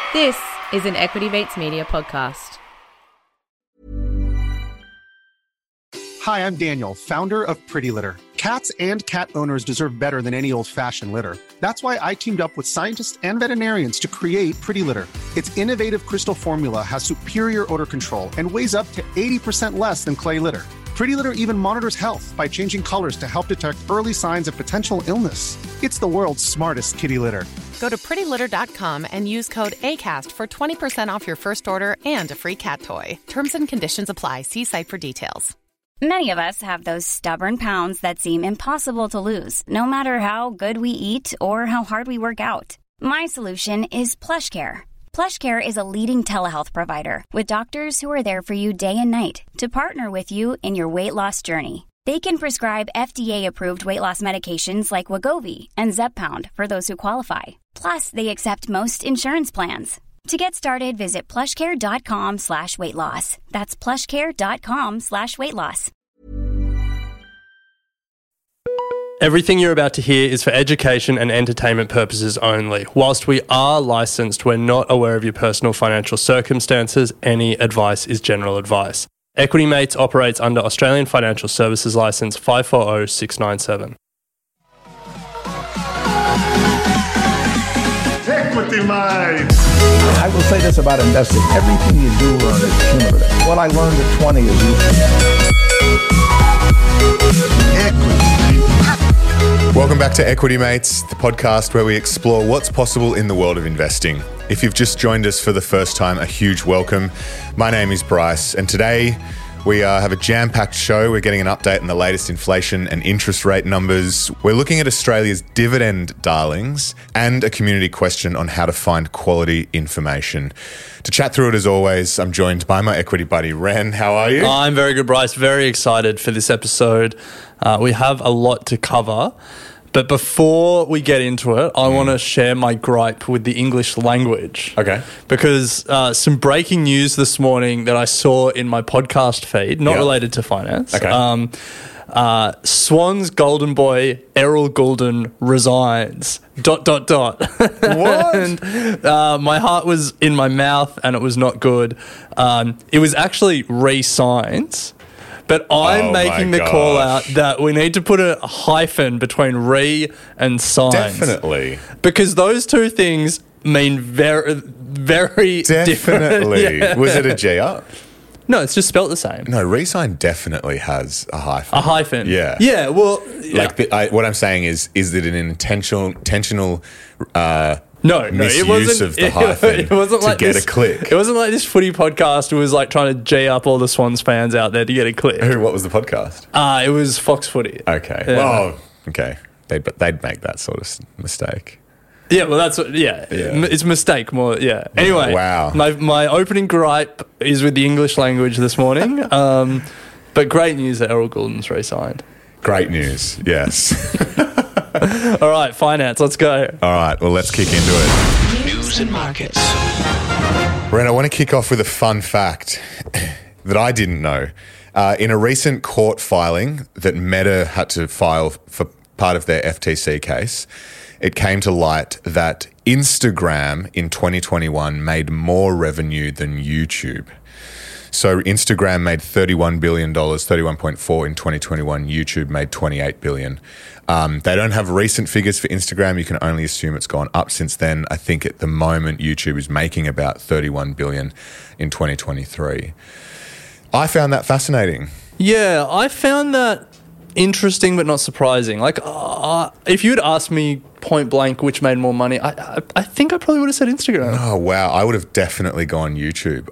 This is an Equity Mates Media podcast. Hi, I'm Daniel, founder of Pretty Litter. Cats and cat owners deserve better than any old-fashioned litter. That's why I teamed up with scientists and veterinarians to create Pretty Litter. Its innovative crystal formula has superior odor control and weighs up to 80% less than clay litter. Pretty Litter even monitors health by changing colors to help detect early signs of potential illness. It's the world's smartest kitty litter. Go to prettylitter.com and use code ACAST for 20% off your first order and a free cat toy. Terms and conditions apply. See site for details. Many of us have those stubborn pounds that seem impossible to lose, no matter how good we eat or how hard we work out. My solution is PlushCare. PlushCare is a leading telehealth provider with doctors who are there for you day and night to partner with you in your weight loss journey. They can prescribe FDA-approved weight loss medications like Wegovy and Zepbound for those who qualify. Plus, they accept most insurance plans. To get started, visit plushcare.com/weightloss. That's plushcare.com/weightloss. Everything you're about to hear is for education and entertainment purposes only. Whilst we are licensed, we're not aware of your personal financial circumstances. Any advice is general advice. Equity Mates operates under Australian Financial Services Licence 540697. Equity Mates! I will say this about investing. Everything you do learn is cumulative. What I learned at 20 is useful. Welcome back to Equity Mates, the podcast where we explore what's possible in the world of investing. If you've just joined us for the first time, a huge welcome. My name is Bryce, and today we have a jam-packed show. We're getting an update on the latest inflation and interest rate numbers. We're looking at Australia's dividend darlings and a community question on how to find quality information. To chat through it, as always, I'm joined by my equity buddy, Ren. How are you? I'm very good, Bryce. Very excited for this episode. We have a lot to cover. But before we get into it, I want to share my gripe with the English language. Okay. Because some breaking news this morning that I saw in my podcast feed, not related to finance. Okay. Swans golden boy Errol Goulden resigns. ... What? And my heart was in my mouth and it was not good. It was actually re-signed. But I'm making the call out that we need to put a hyphen between re and signs. Definitely. Because those two things mean very, very Definitely. different. Yeah. Was it a GR? No, it's just spelt the same. No, re-sign definitely has a hyphen. A hyphen. Yeah. Yeah, well... Like, what I'm saying is it an intentional No, misuse it wasn't. of the hyphen it wasn't like get this, a click. It wasn't like this footy podcast was like trying to G up all the Swans fans out there to get a click. What was the podcast? It was Fox Footy. Okay. Yeah. Well, okay. They'd make that sort of mistake. Yeah, well, that's what. Yeah, it's a mistake more. Yeah. Anyway, wow. My opening gripe is with the English language this morning. But great news that Errol Goulden's re-signed. Great news. Yes. All right, finance. Let's go. All right. Well, let's kick into it. News and markets. Ren, I want to kick off with a fun fact that I didn't know. In a recent court filing that Meta had to file for part of their FTC case, it came to light that Instagram in 2021 made more revenue than YouTube. So Instagram made $31 billion, 31.4 in 2021. YouTube made $28 billion. They don't have recent figures for Instagram. You can only assume it's gone up since then. I think at the moment YouTube is making about $31 billion in 2023. I found that fascinating. Yeah, I found that interesting but not surprising. Like, if you had asked me point blank which made more money, I think I probably would have said Instagram. Oh, wow. I would have definitely gone YouTube.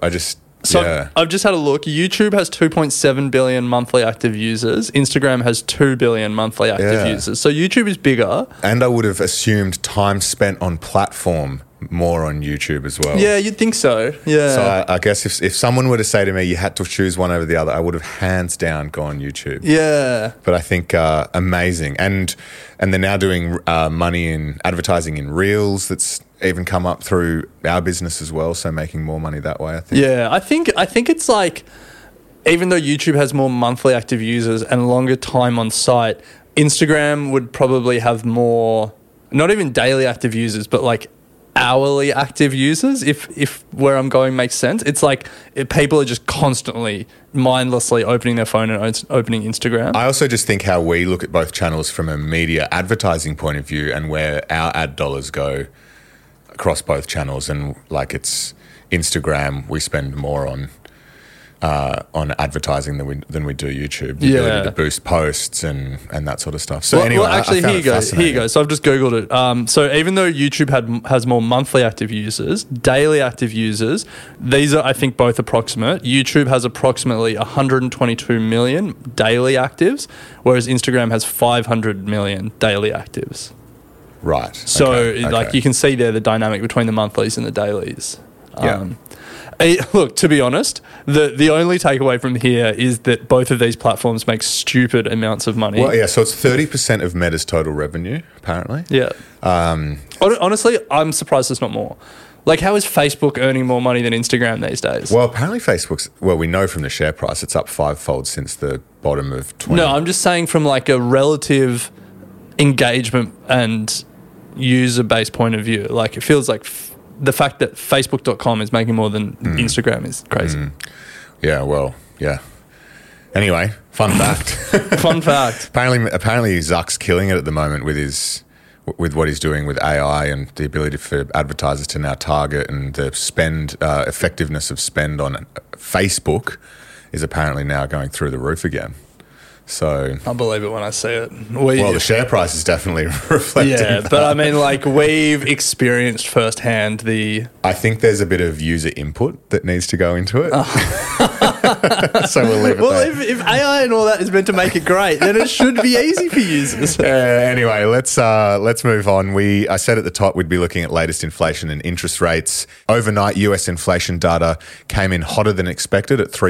I've just had a look. YouTube has 2.7 billion monthly active users. Instagram has 2 billion monthly active users. So YouTube is bigger. And I would have assumed time spent on platform more on YouTube as well. Yeah, you'd think so. Yeah. So I guess if someone were to say to me you had to choose one over the other, I would have hands down gone YouTube. Yeah. But I think amazing. And they're now doing money in advertising in Reels that's even come up through our business as well, so making more money that way, I think. Yeah, I think it's like, even though YouTube has more monthly active users and longer time on site, Instagram would probably have more, not even daily active users, but like hourly active users, if where I'm going makes sense. It's like people are just constantly, mindlessly opening their phone and opening Instagram. I also just think how we look at both channels from a media advertising point of view and where our ad dollars go across both channels. And like it's Instagram, we spend more on advertising than we do YouTube. The ability to boost posts and that sort of stuff. So anyway, actually, here you go. So I've just Googled it. So even though YouTube has more monthly active users, daily active users, these are, I think, both approximate. YouTube has approximately 122 million daily actives, whereas Instagram has 500 million daily actives. Right. So like you can see there the dynamic between the monthlies and the dailies. Look, to be honest, the only takeaway from here is that both of these platforms make stupid amounts of money. Well, yeah, so it's 30% of Meta's total revenue, apparently. Yeah. Honestly, I'm surprised it's not more. Like, how is Facebook earning more money than Instagram these days? Well, apparently we know from the share price, it's up 5-fold since the bottom of 20. No, I'm just saying from like a relative engagement and user-based point of view. Like, it feels like the fact that Facebook.com is making more than Instagram is crazy. Yeah, well, yeah. Anyway, fun fact. Fun fact. Apparently Zuck's killing it at the moment with what he's doing with AI and the ability for advertisers to now target, and the spend effectiveness of spend on Facebook is apparently now going through the roof again. So I'll believe it when I see it. Well, the share price is definitely reflecting that. But I mean, like, we've experienced firsthand I think there's a bit of user input that needs to go into it. So we'll leave it there. Well, if AI and all that is meant to make it great, then it should be easy for users. Anyway, let's move on. I said at the top we'd be looking at latest inflation and interest rates. Overnight, US inflation data came in hotter than expected at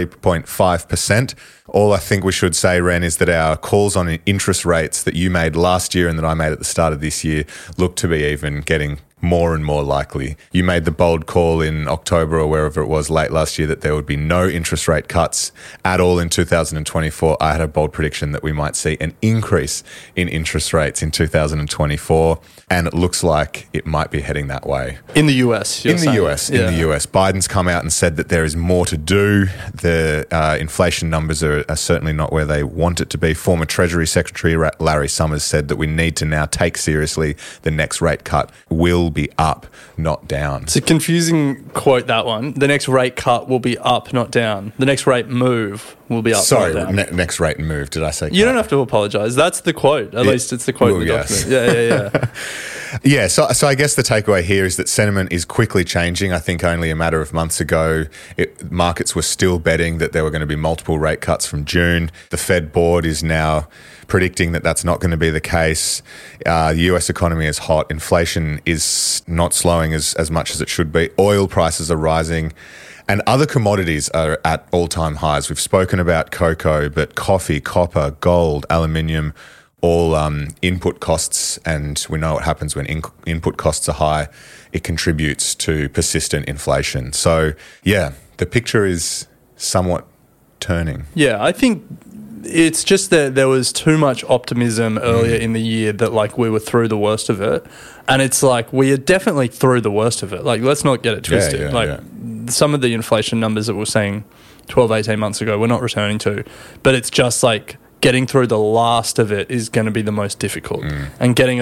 3.5%. All I think we should say, Ren, is that our calls on interest rates that you made last year and that I made at the start of this year look to be even getting more and more likely. You made the bold call in October or wherever it was late last year that there would be no interest rate cuts at all in 2024. I had a bold prediction that we might see an increase in interest rates in 2024, and it looks like it might be heading that way. In the US, In the US. Biden's come out and said that there is more to do. The inflation numbers are certainly not where they want it to be. Former Treasury Secretary Larry Summers said that we need to now take seriously the next rate cut will be up, not down. It's a confusing quote, that one. The next rate cut will be up, not down. The next rate move will be up, not down. Next rate move. Did I say cut? You don't have to apologise. That's the quote. At least it's the quote in the document. Yeah. Yeah, so I guess the takeaway here is that sentiment is quickly changing. I think only a matter of months ago, markets were still betting that there were going to be multiple rate cuts from June. The Fed board is now predicting that that's not going to be the case. The US economy is hot. Inflation is not slowing as much as it should be. Oil prices are rising. And other commodities are at all-time highs. We've spoken about cocoa, but coffee, copper, gold, aluminium, all input costs, and we know what happens when input costs are high. It contributes to persistent inflation. So, yeah, the picture is somewhat turning. Yeah, I think it's just that there was too much optimism earlier in the year that, like, we were through the worst of it. And it's like, we are definitely through the worst of it. Like, let's not get it twisted. Some of the inflation numbers that we were seeing 12, 18 months ago, we're not returning to. But it's just like, getting through the last of it is going to be the most difficult. And getting a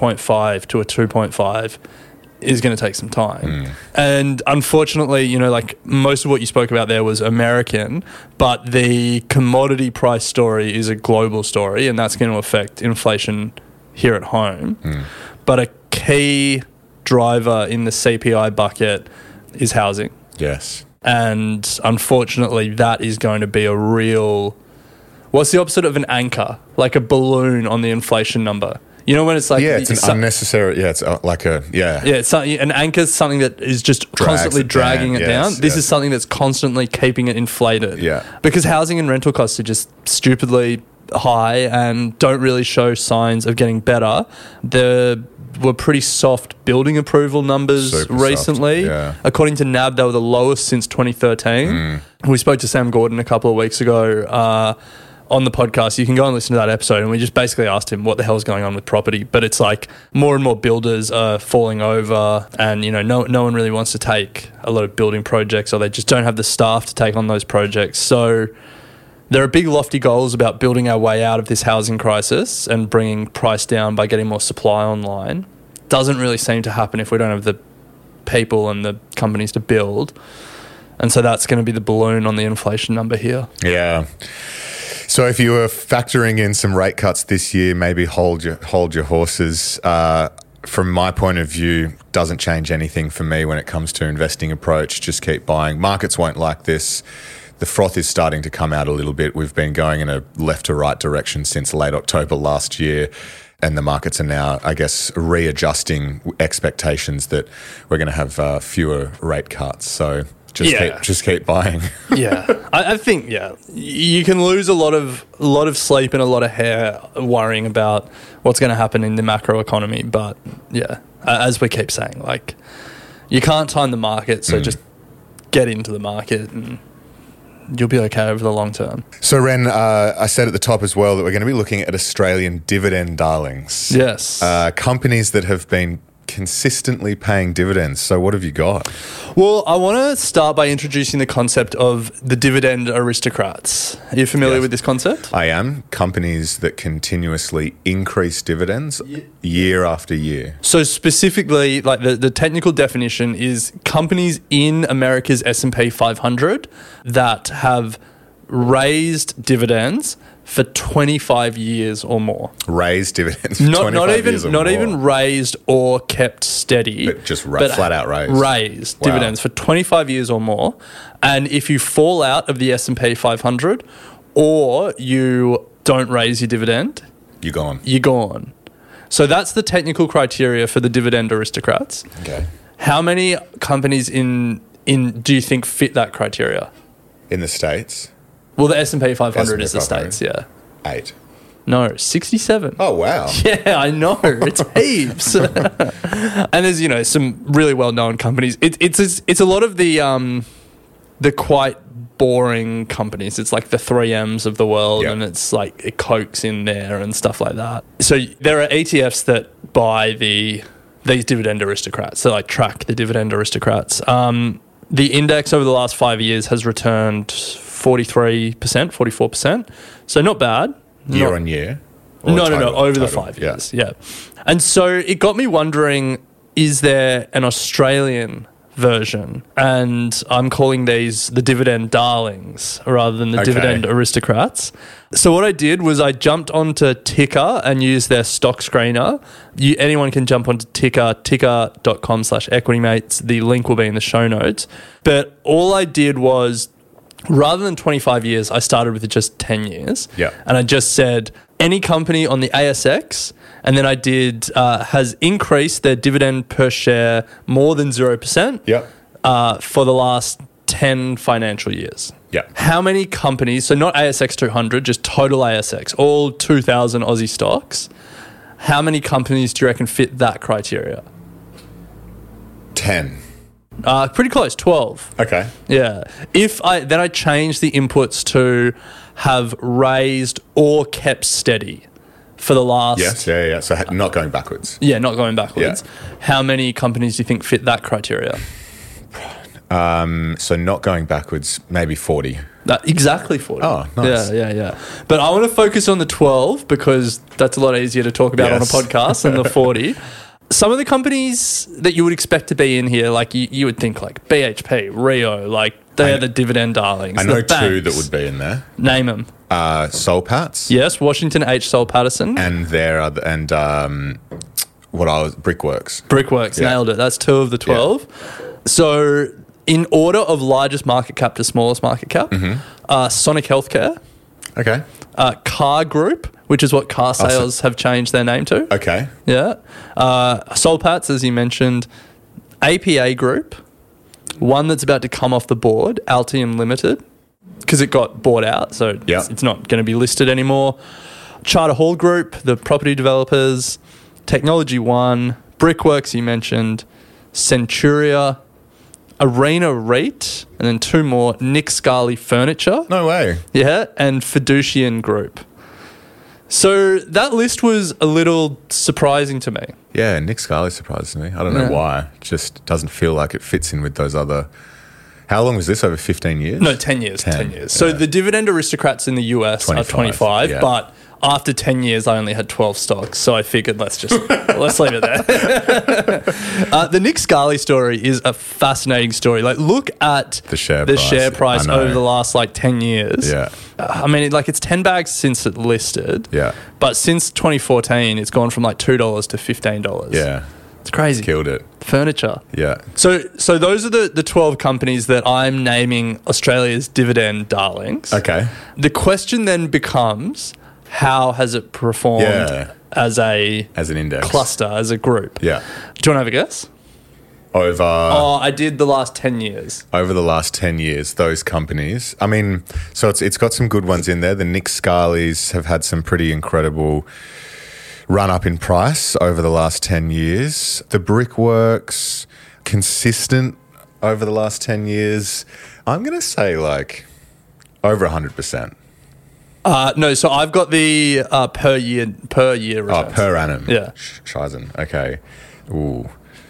3.5 to a 2.5 is going to take some time. And unfortunately, you know, like, most of what you spoke about there was American, but the commodity price story is a global story, and that's going to affect inflation here at home. But a key driver in the CPI bucket is housing. Yes. And unfortunately, that is going to be a real... What's the opposite of an anchor? Like a balloon on the inflation number. You know when it's like... Yeah, it's an unnecessary... Yeah, it's like a... Yeah. Yeah, it's an anchor is something that is just constantly dragging it down. This is something that's constantly keeping it inflated. Yeah. Because housing and rental costs are just stupidly high and don't really show signs of getting better. There were pretty soft building approval numbers recently. According to NAB, they were the lowest since 2013. We spoke to Sam Gordon a couple of weeks ago on the podcast. You can go and listen to that episode, and we just basically asked him what the hell's going on with property. But it's like more and more builders are falling over, and no one really wants to take a lot of building projects, or they just don't have the staff to take on those projects. So there are big lofty goals about building our way out of this housing crisis and bringing price down by getting more supply online. Doesn't really seem to happen if we don't have the people and the companies to build. And so that's going to be the balloon on the inflation number here. Yeah. So if you were factoring in some rate cuts this year, maybe hold your horses. From my point of view, doesn't change anything for me when it comes to investing approach. Just keep buying. Markets won't like this. The froth is starting to come out a little bit. We've been going in a left to right direction since late October last year. And the markets are now, I guess, readjusting expectations that we're going to have fewer rate cuts. So just keep buying. Yeah, I think you can lose a lot of sleep and a lot of hair worrying about what's going to happen in the macro economy. But yeah, as we keep saying, like, you can't time the market, so just get into the market and you'll be okay over the long term. So, Ren, I said at the top as well that we're going to be looking at Australian dividend darlings. Yes. Companies that have been consistently paying dividends. So what have you got? Well, I want to start by introducing the concept of the dividend aristocrats. Are you familiar with this concept? I am. Companies that continuously increase dividends year after year. So specifically, like the technical definition is companies in America's S&P 500 that have raised dividends for 25 years or more. Raised dividends for 25 years or more. Not even raised or kept steady. But just flat out raised. Raised dividends for 25 years or more. And if you fall out of the S&P 500 or you don't raise your dividend, you're gone. You're gone. So that's the technical criteria for the dividend aristocrats. Okay. How many companies in do you think fit that criteria? In the States? Well, the S&P 500 is the States, yeah. 8. No, 67. Oh, wow. Yeah, I know. It's heaps. And there's, some really well-known companies. It's a lot of the quite boring companies. It's like the 3Ms of the world, and it's like Coke's in there and stuff like that. So there are ETFs that buy these dividend aristocrats. So like track the dividend aristocrats. The index over the last 5 years has returned 43%, 44%. So not bad. Year on year? No, over the 5 years. Yeah. And so it got me wondering, is there an Australian version? And I'm calling these the dividend darlings rather than the dividend aristocrats. So what I did was I jumped onto Ticker and used their stock screener. Anyone can jump onto ticker.com/equitymates. The link will be in the show notes. But all I did was, rather than 25 years, I started with just 10 years. Yeah. And I just said, any company on the ASX, and then I did, has increased their dividend per share more than 0% for the last 10 financial years. Yeah. How many companies, so not ASX 200, just total ASX, all 2,000 Aussie stocks, how many companies do you reckon fit that criteria? 10. Pretty close, 12. Okay. Yeah. Then I changed the inputs to have raised or kept steady for the last... Yes, yeah. So not going backwards. Yeah, not going backwards. Yeah. How many companies do you think fit that criteria? So not going backwards, maybe 40. Exactly 40. Oh, nice. Yeah. But I want to focus on the 12 because that's a lot easier to talk about on a podcast than the 40. Some of the companies that you would expect to be in here, like you would think like BHP, Rio, like they're the dividend darlings. I know two that would be in there. Name them. Soul Patts. Yes, Washington H. Soul Pattinson. And Brickworks. Brickworks, nailed it. That's 2 of the 12. Yeah. So in order of largest market cap to smallest market cap, Sonic Healthcare. Okay. Car Group, which is what car sales have changed their name to. Okay. Yeah. Soul Patts, as you mentioned. APA Group. One that's about to come off the board, Altium Limited, because it got bought out, so it's not going to be listed anymore. Charter Hall Group, the property developers. Technology One. Brickworks, you mentioned. Centuria. Arena REIT, and then 2 more, Nick Scali Furniture. No way. Yeah, and Fiducian Group. So that list was a little surprising to me. Yeah, Nick Scali surprises me. I don't know why. It just doesn't feel like it fits in with those other... How long was this? Over 15 years? No, 10 years. 10 years. So the dividend aristocrats in the US are 25, but after 10 years, I only had 12 stocks. So I figured let's leave it there. The Nick Scali story is a fascinating story. Like, look at the share price over the last 10 years. Yeah. I mean, it's 10 bags since it listed. Yeah. But since 2014, it's gone from $2 to $15. Yeah. It's crazy. Killed it. Furniture. Yeah. So those are the 12 companies that I'm naming Australia's dividend darlings. Okay. The question then becomes, how has it performed as an index cluster, as a group? Yeah. Do you want to have a guess? I did the last 10 years. Over the last 10 years, those companies. I mean, so it's got some good ones in there. The Nick Scalis have had some pretty incredible run up in price over the last 10 years. The Brickworks, consistent over the last 10 years. I'm going to say over 100%. No, so I've got the per year returns. Oh, per annum. Yeah. Scheißen. Okay. Ooh.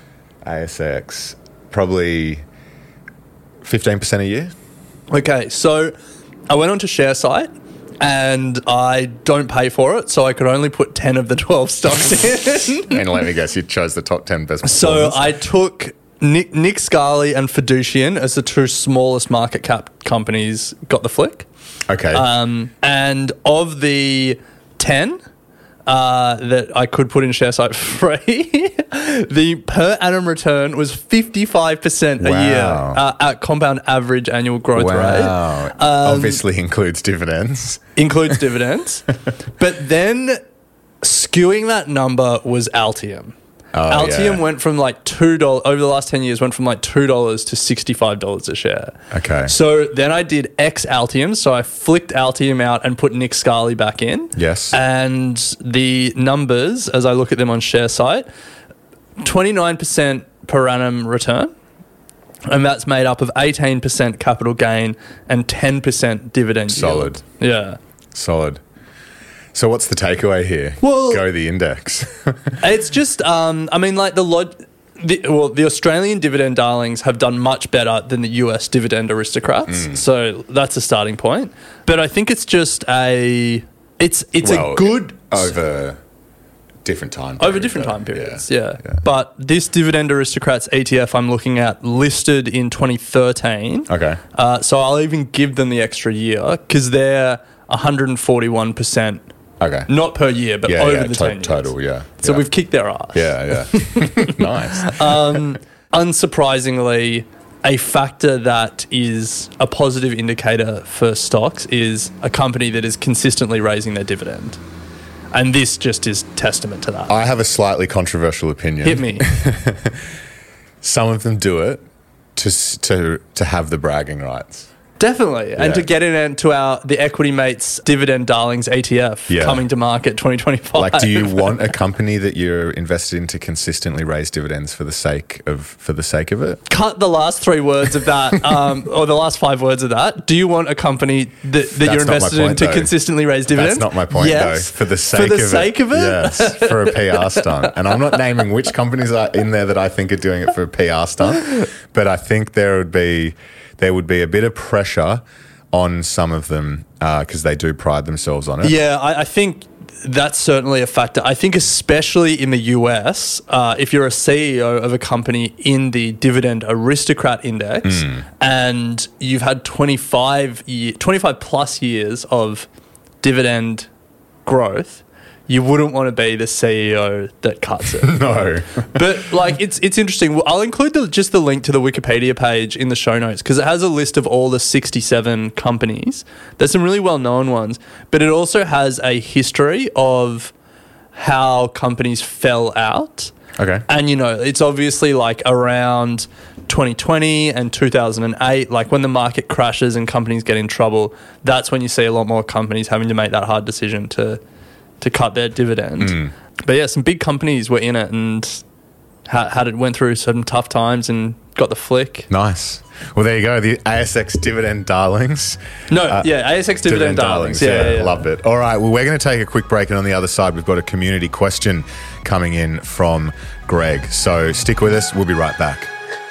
ASX, probably 15% a year. Okay, so I went onto ShareSite and I don't pay for it, so I could only put 10 of the 12 stocks in. And let me guess, you chose the top 10 best performers. So I took Nick Scali and Fiducian as the 2 smallest market cap companies got the flick. Okay. And of the 10 that I could put in ShareSite for free, the per annum return was 55% a year at compound average annual growth rate. Obviously includes dividends. Includes dividends. But then skewing that number was Altium. Altium went from $2 over the last 10 years, went from $2 to $65 a share. Okay. So then I did X Altium. So I flicked Altium out and put Nick Scali back in. Yes. And the numbers, as I look at them on ShareSite, 29% per annum return. And that's made up of 18% capital gain and 10% dividend Solid. yield. Yeah. Solid. So what's the takeaway here? Well, go the index. It's just, the Australian dividend darlings have done much better than the US dividend aristocrats. So that's a starting point. But I think it's just a good over different time periods. Yeah. But this dividend aristocrats ETF I'm looking at listed in 2013. Okay. So I'll even give them the extra year because they're 141%. Okay. Not per year, but over the 10 years. Total, yeah. So we've kicked their ass. Yeah. Nice. Unsurprisingly, a factor that is a positive indicator for stocks is a company that is consistently raising their dividend. And this just is testament to that. I have a slightly controversial opinion. Hit me. Some of them do it to have the bragging rights. Definitely. And to get into the Equity Mates Dividend Darlings ETF coming to market 2025. Do you want a company that you're invested in to consistently raise dividends for the sake of it? Cut the last 3 words of that, or the last 5 words of that. Do you want a company that you're invested in to consistently raise dividends? That's not my point, though. For the sake of it? Yes, for a PR stunt. And I'm not naming which companies are in there that I think are doing it for a PR stunt, but I think there would be a bit of pressure on some of them because they do pride themselves on it. Yeah, I think that's certainly a factor. I think especially in the US, if you're a CEO of a company in the Dividend Aristocrat Index and you've had 25 plus years of dividend growth, you wouldn't want to be the CEO that cuts it. No. But it's interesting. I'll include just the link to the Wikipedia page in the show notes because it has a list of all the 67 companies. There's some really well-known ones, but it also has a history of how companies fell out. Okay. And, it's obviously around 2020 and 2008, when the market crashes and companies get in trouble, that's when you see a lot more companies having to make that hard decision to cut their dividend. But yeah, some big companies were in it and went through some tough times and got the flick. Nice. Well, there you go. The ASX dividend darlings. ASX dividend darlings. Yeah. Loved it. All right. Well, we're going to take a quick break, and on the other side, we've got a community question coming in from Greg. So stick with us. We'll be right back.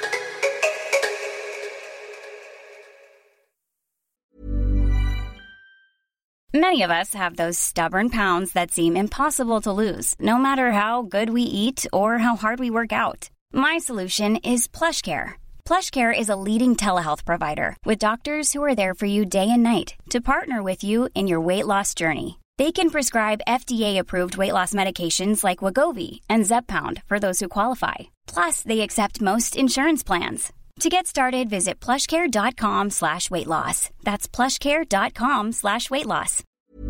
Many of us have those stubborn pounds that seem impossible to lose, no matter how good we eat or how hard we work out. My solution is PlushCare. PlushCare is a leading telehealth provider with doctors who are there for you day and night to partner with you in your weight loss journey. They can prescribe FDA-approved weight loss medications like Wegovy and Zepbound for those who qualify. Plus, they accept most insurance plans. To get started, visit plushcare.com/weightloss. That's plushcare.com/weightloss.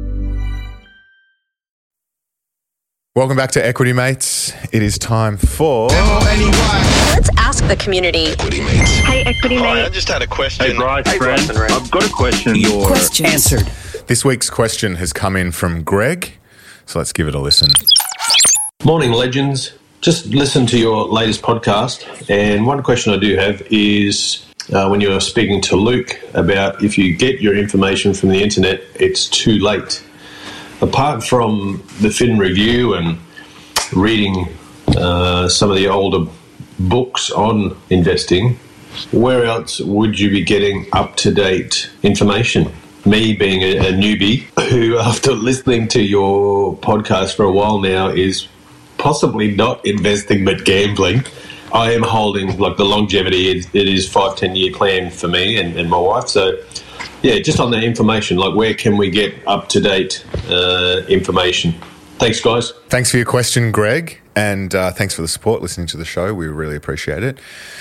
Welcome back to Equity Mates. It is time for... Let's ask the community. Hey, Equity Mate. I just had a question. Hey, Bryce, friend. I've got a question. Your question answered. This week's question has come in from Greg, so let's give it a listen. Morning, legends. Just listened to your latest podcast, and one question I do have is when you were speaking to Luke about if you get your information from the internet, it's too late. Apart from the Fin Review and reading some of the older books on investing, where else would you be getting up-to-date information? Me being a newbie who, after listening to your podcast for a while now, is possibly not investing but gambling. I am holding, like, the longevity, it is 5-10 year plan for me and my wife. So, yeah, just on the information, like, where can we get up-to-date information? Thanks, guys. Thanks for your question, Greg, and thanks for the support, listening to the show. We really appreciate it.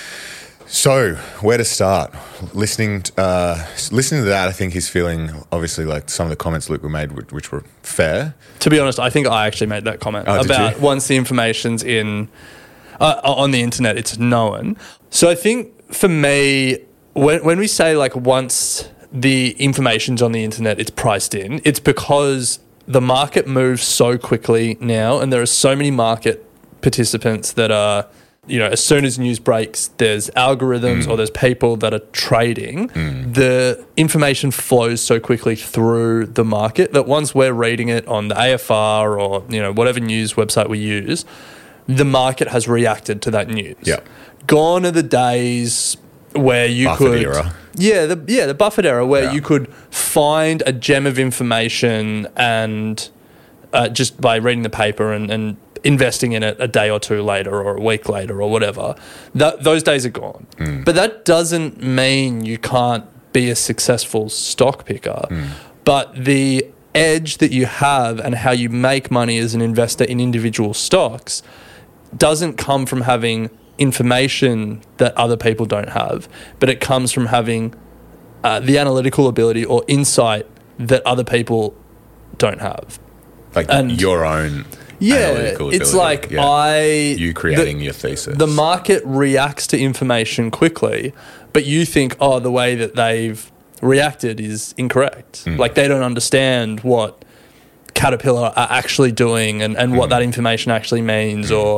So, where to start? Listening to that, I think he's feeling, obviously, like some of the comments Luke made, which were fair. To be honest, I think I actually made that comment about once the information's in on the internet, it's known. So I think for me, when we say like once the information's on the internet, it's priced in, it's because the market moves so quickly now, and there are so many market participants that are, you know, as soon as news breaks, there's algorithms or there's people that are trading. The information flows so quickly through the market that once we're reading it on the AFR or, you know, whatever news website we use, the market has reacted to that news. Yeah. Gone are the days where you Buffett era. The Buffett era where you could find a gem of information and just by reading the paper and investing in it a day or two later or a week later or whatever, those days are gone. But that doesn't mean you can't be a successful stock picker. But the edge that you have and how you make money as an investor in individual stocks doesn't come from having information that other people don't have, but it comes from having the analytical ability or insight that other people don't have. Like your own analytical ability. It's like you creating your thesis. The market reacts to information quickly, but you think, oh, the way that they've reacted is incorrect. Like they don't understand what Caterpillar are actually doing and what that information actually means or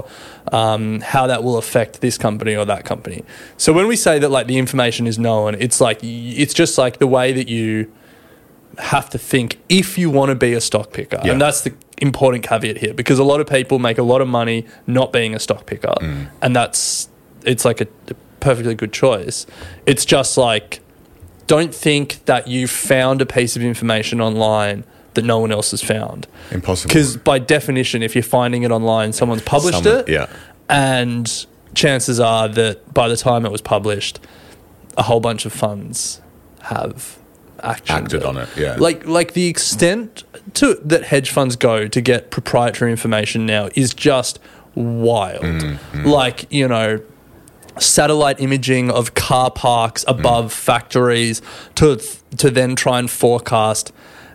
how that will affect this company or that company. So when we say that like the information is known, it's like it's just like the way that you have to think if you want to be a stock picker. And that's the important caveat here, because a lot of people make a lot of money not being a stock picker, and it's like a perfectly good choice. It's just like, don't think that you've found a piece of information online that no one else has found. Impossible. Because by definition, if you're finding it online, someone's published it. Yeah. And chances are that by the time it was published, a whole bunch of funds have acted on it. Yeah. Like the extent to that hedge funds go to get proprietary information now is just wild. Like, you know, satellite imaging of car parks above factories to then try and forecast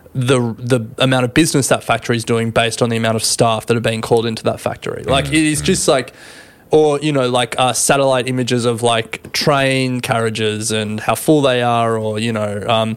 the amount of business that factory is doing based on the amount of staff that are being called into that factory. Like it is just like, or, you know, like satellite images of like train carriages and how full they are, or, you know,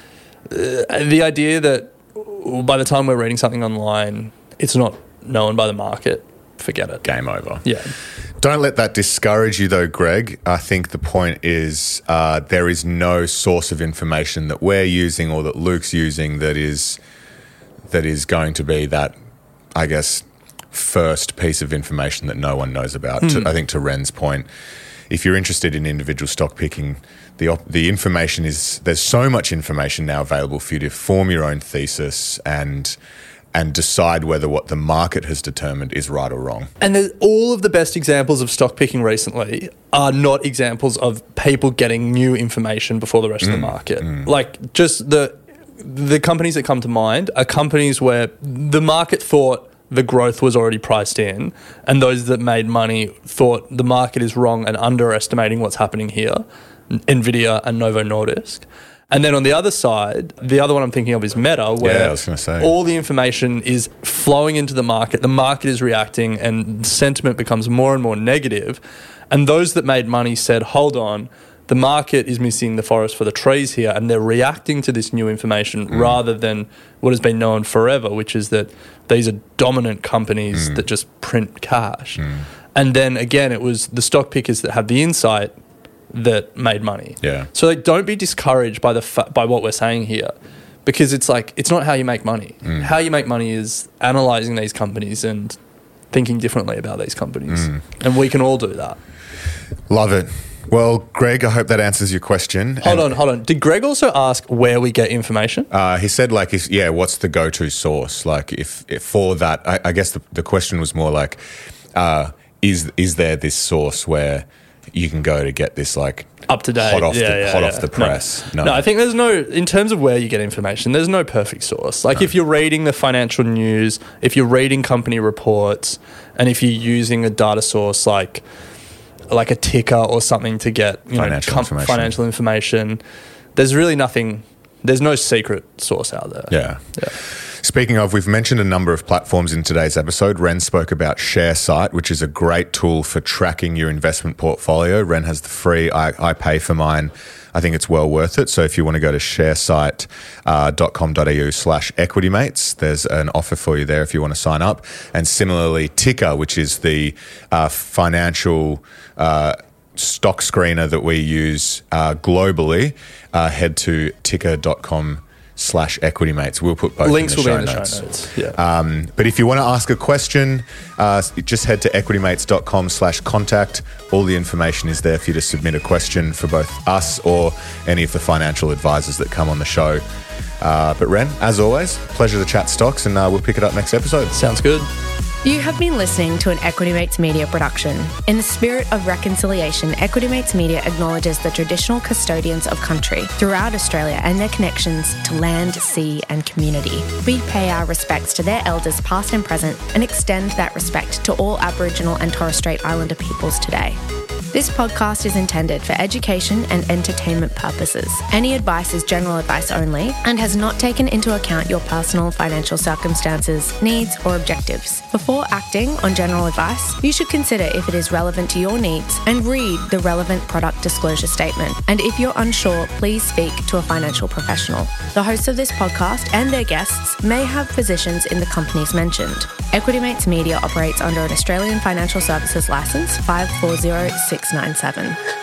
the idea that by the time we're reading something online, it's not known by the market, forget it. Game over. Yeah. Don't let that discourage you though, Greg. I think the point is there is no source of information that we're using or that Luke's using that is going to be that, I guess, first piece of information that no one knows about. I think to Ren's point, if you're interested in individual stock picking, the information is, there's so much information now available for you to form your own thesis and decide whether what the market has determined is right or wrong. And all of the best examples of stock picking recently are not examples of people getting new information before the rest of the market. Like, just the companies that come to mind are companies where the market thought the growth was already priced in, and those that made money thought the market is wrong and underestimating what's happening here, NVIDIA and Novo Nordisk. And then on the other side, the other one I'm thinking of is Meta, where I was gonna say, all the information is flowing into the market is reacting, and sentiment becomes more and more negative. And those that made money said, hold on, the market is missing the forest for the trees here, and they're reacting to this new information rather than what has been known forever, which is that these are dominant companies that just print cash. And then again, it was the stock pickers that had the insight that made money. Yeah. So like, don't be discouraged by by what we're saying here, because it's like, it's not how you make money. How you make money is analysing these companies and thinking differently about these companies. And we can all do that. Love it. Well, Greg, I hope that answers your question. Hold on. Did Greg also ask where we get information? He said, like, what's the go-to source? Like, if for that, I guess the question was more like, is there this source where you can go to get this, like, up to date, hot off the press? No, I think there's no, in terms of where you get information, there's no perfect source. Like, if you're reading the financial news, if you're reading company reports, and if you're using a data source like a ticker or something to get financial information, there's really nothing, there's no secret source out there. Yeah. Speaking of, we've mentioned a number of platforms in today's episode. Ren spoke about ShareSite, which is a great tool for tracking your investment portfolio. Ren has the free, I pay for mine. I think it's well worth it. So if you want to go to sharesite.com.au/equitymates, there's an offer for you there if you want to sign up. And similarly, Ticker, which is the financial stock screener that we use globally, head to ticker.com/equitymates. We'll put both links in the will be in the notes. show notes. Yeah. But if you want to ask a question, just head to equitymates.com/contact. All the information is there for you to submit a question for both us or any of the financial advisors that come on the show. But Ren, as always, pleasure to chat stocks, and we'll pick it up next episode. Sounds good. You have been listening to an Equity Mates Media production. In the spirit of reconciliation, Equity Mates Media acknowledges the traditional custodians of country throughout Australia and their connections to land, sea and community. We pay our respects to their elders past and present and extend that respect to all Aboriginal and Torres Strait Islander peoples today. This podcast is intended for education and entertainment purposes. Any advice is general advice only and has not taken into account your personal financial circumstances, needs, or objectives. Before acting on general advice, you should consider if it is relevant to your needs and read the relevant product disclosure statement. And if you're unsure, please speak to a financial professional. The hosts of this podcast and their guests may have positions in the companies mentioned. Equity Mates Media operates under an Australian Financial Services Licence 540697.